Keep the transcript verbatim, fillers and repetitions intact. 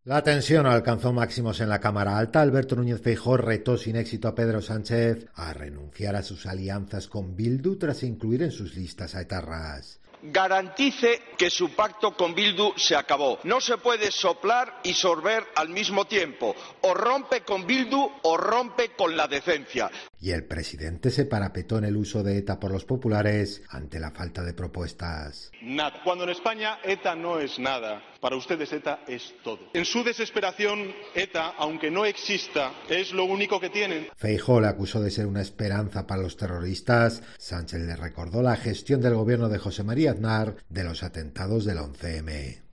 La tensión alcanzó máximos en la Cámara Alta. Alberto Núñez Feijóo retó sin éxito a Pedro Sánchez a renunciar a sus alianzas con Bildu tras incluir en sus listas a etarras. Garantice que su pacto con Bildu se acabó. No se puede soplar y sorber al mismo tiempo. O rompe con Bildu o rompe con la decencia. Y el presidente se parapetó en el uso de ETA por los populares ante la falta de propuestas. Nada. Cuando en España ETA no es nada, para ustedes ETA es todo. En su desesperación, ETA, aunque no exista, es lo único que tienen. Feijóo le acusó de ser una esperanza para los terroristas. Sánchez le recordó la gestión del gobierno de José María Aznar de los atentados del once eme.